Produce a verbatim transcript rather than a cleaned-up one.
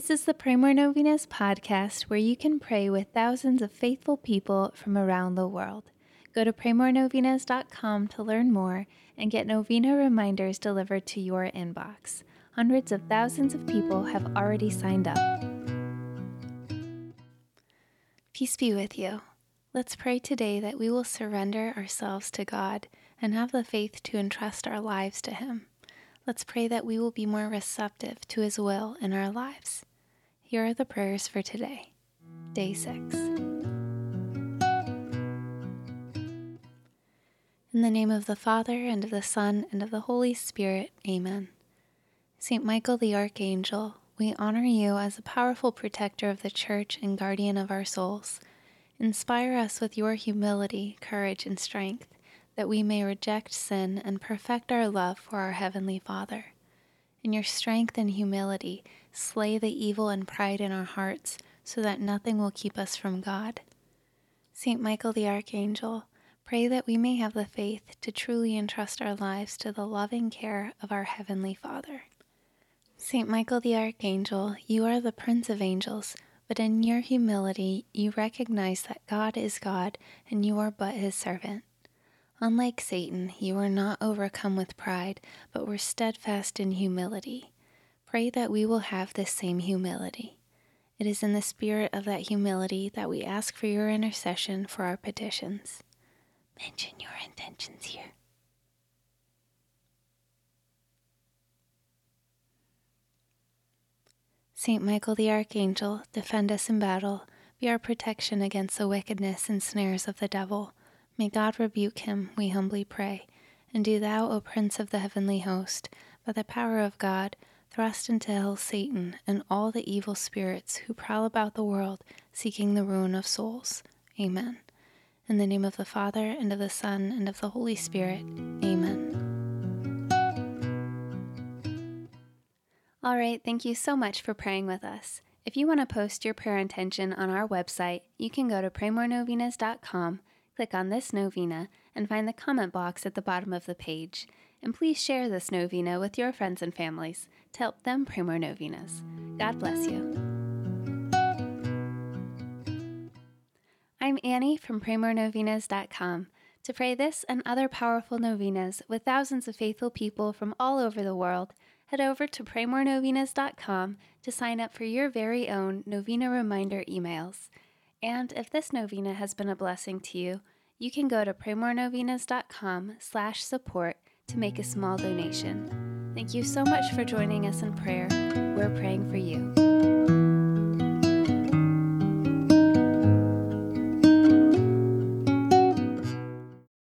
This is the Pray More Novenas podcast, where you can pray with thousands of faithful people from around the world. Go to pray more novenas dot com to learn more and get novena reminders delivered to your inbox. Hundreds of thousands of people have already signed up. Peace be with you. Let's pray today that we will surrender ourselves to God and have the faith to entrust our lives to Him. Let's pray that we will be more receptive to His will in our lives. Here are the prayers for today, day six. In the name of the Father, and of the Son, and of the Holy Spirit, Amen. Saint Michael the Archangel, we honor you as a powerful protector of the Church and guardian of our souls. Inspire us with your humility, courage, and strength, that we may reject sin and perfect our love for our Heavenly Father. In your strength and humility, slay the evil and pride in our hearts, so that nothing will keep us from God. Saint Michael the Archangel, pray that we may have the faith to truly entrust our lives to the loving care of our Heavenly Father. Saint Michael the Archangel, you are the Prince of Angels, but in your humility you recognize that God is God and you are but His servant. Unlike Satan, you were not overcome with pride, but were steadfast in humility. Pray that we will have this same humility. It is in the spirit of that humility that we ask for your intercession for our petitions. Mention your intentions here. Saint Michael the Archangel, defend us in battle, be our protection against the wickedness and snares of the devil. May God rebuke him, we humbly pray. And do thou, O Prince of the heavenly host, by the power of God, thrust into hell Satan and all the evil spirits who prowl about the world, seeking the ruin of souls. Amen. In the name of the Father, and of the Son, and of the Holy Spirit. Amen. All right, thank you so much for praying with us. If you want to post your prayer intention on our website, you can go to pray more novenas dot com, click on this novena, and find the comment box at the bottom of the page. And please share this novena with your friends and families to help them pray more novenas. God bless you. I'm Annie from pray more novenas dot com. To pray this and other powerful novenas with thousands of faithful people from all over the world, head over to pray more novenas dot com to sign up for your very own novena reminder emails. And if this novena has been a blessing to you, you can go to pray more novenas dot com slash support to make a small donation. Thank you so much for joining us in prayer. We're praying for you.